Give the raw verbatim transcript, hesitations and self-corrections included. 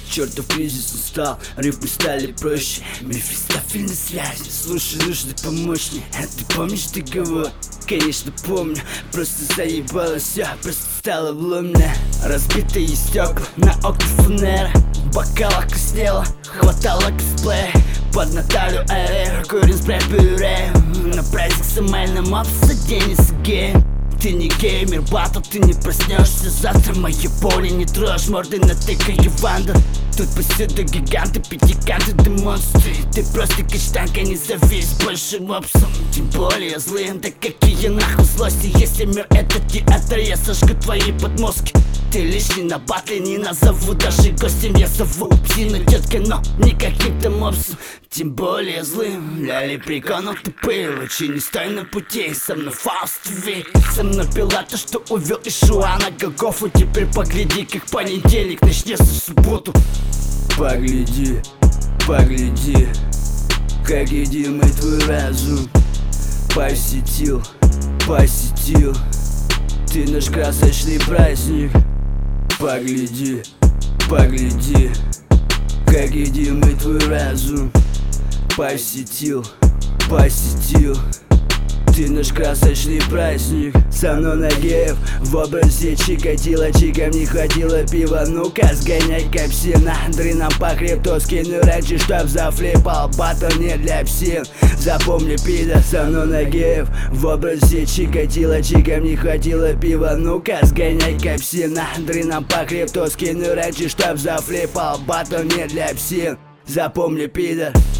чертов кризис настал, рифмы стали проще. Мефистофель на связи, слушай, нужный помощник. А ты помнишь договор? Конечно помню, просто заебалось все, просто стало вломно. Разбитые стекла на окна фанера, в бокалах коснело, хватало косплея. Под Наталью Айре, курим спрей пюре. На праздник с эмальным обсаденец гейм. Ты не геймер, батл, ты не проснешься завтра. Мое поле не трожь, морды натыкаю вандал. Тут повсюду гиганты, пятиканты, ты монстры. Ты просто каштанка, не завис большим опсом. Тем более злым, да какие нахуй злости. Если мир это театр, я сожгу твои подмозги. Ты лишний на батле, не назову даже гостем. Я зову псину теткой, но не каким-то мопсом. Тем более злым, для лепреконов тупые. Лучше не стой на пути, со мной Фауст Ви. Со мной Пилата, что увел Ишуа на Голгофу. Теперь погляди, как понедельник начнется в субботу. Погляди, погляди, как едимый твой разум посетил, посетил ты наш красочный праздник. Погляди, погляди, как едимый твой разум посетил, посетил ты наш красочный праздник. Со мной Нагиев в образе Чикатило. Чикам не хватило пива, ну-ка сгоняй капсина. Дрыном по хребту скину раньше, чтоб зафлипал. Батл не для псин, запомни, пидор. Со мной Нагиев в образе Чикатило. Чикам не хватило пива, ну-ка сгоняй капсина. Дрыном по хребту скину раньше, чтоб зафлипал. Батл не для псин, запомни, пидор.